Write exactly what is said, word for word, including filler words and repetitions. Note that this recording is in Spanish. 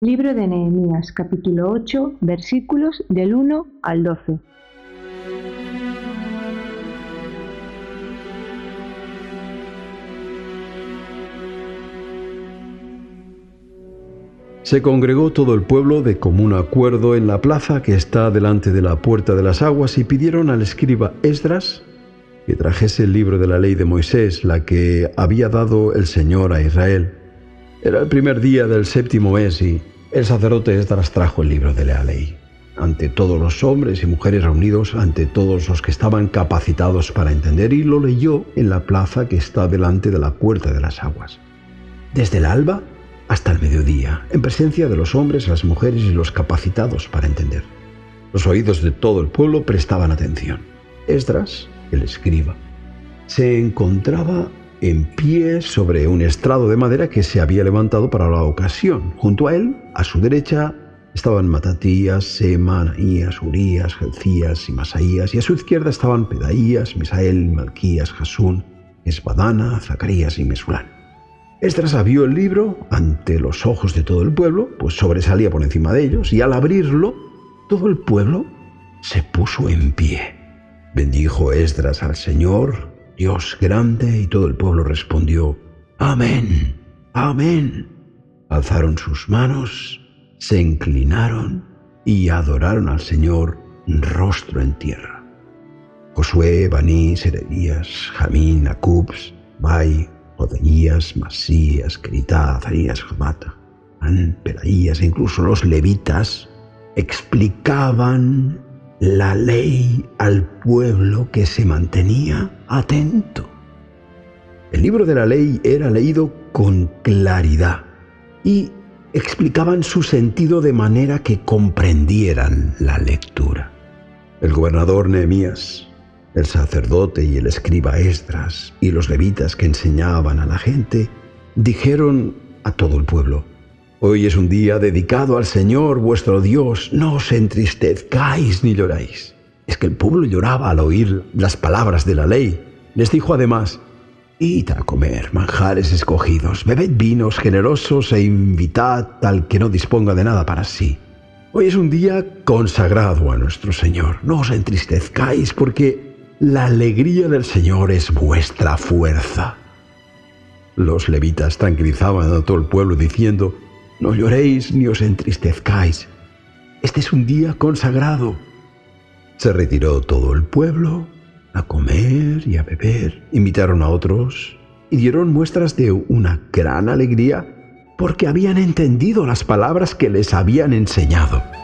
Libro de Nehemías, capítulo ocho, versículos del uno al doce. Se congregó todo el pueblo de común acuerdo en la plaza que está delante de la puerta de las aguas y pidieron al escriba Esdras que trajese el libro de la ley de Moisés, la que había dado el Señor a Israel. Era el primer día del séptimo mes y el sacerdote Esdras trajo el libro de la ley ante todos los hombres y mujeres reunidos, ante todos los que estaban capacitados para entender, y lo leyó en la plaza que está delante de la puerta de las aguas. Desde el alba hasta el mediodía, en presencia de los hombres, las mujeres y los capacitados para entender. Los oídos de todo el pueblo prestaban atención. Esdras, el escriba, se encontraba en pie sobre un estrado de madera que se había levantado para la ocasión. Junto a él, a su derecha, estaban Matatías, Sema, Ananías, Urías, Gelcías y Masaías, y a su izquierda estaban Pedaías, Misael, Malquías, Jasún, Esbadana, Zacarías y Mesulán. Esdras abrió el libro ante los ojos de todo el pueblo, pues sobresalía por encima de ellos, y al abrirlo, todo el pueblo se puso en pie. Bendijo Esdras al Señor, Dios grande, y todo el pueblo respondió: Amén, amén. Alzaron sus manos, se inclinaron y adoraron al Señor rostro en tierra. Josué, Baní, Serebías, Jamín, Acubs, Bai, Odenías, Masías, Keritá, Azarías, Jobata, An, Pedaías e incluso los levitas explicaban la ley al pueblo que se mantenía atento. El libro de la ley era leído con claridad y explicaban su sentido de manera que comprendieran la lectura. El gobernador Nehemías, el sacerdote y el escriba Esdras y los levitas que enseñaban a la gente dijeron a todo el pueblo: Hoy es un día dedicado al Señor vuestro Dios, no os entristezcáis ni lloráis. Es que el pueblo lloraba al oír las palabras de la ley. Les dijo además: Id a comer manjares escogidos, bebed vinos generosos e invitad al que no disponga de nada para sí. Hoy es un día consagrado a nuestro Señor. No os entristezcáis, porque la alegría del Señor es vuestra fuerza. Los levitas tranquilizaban a todo el pueblo diciendo: No lloréis ni os entristezcáis. Este es un día consagrado. Se retiró todo el pueblo a comer y a beber. Invitaron a otros y dieron muestras de una gran alegría porque habían entendido las palabras que les habían enseñado.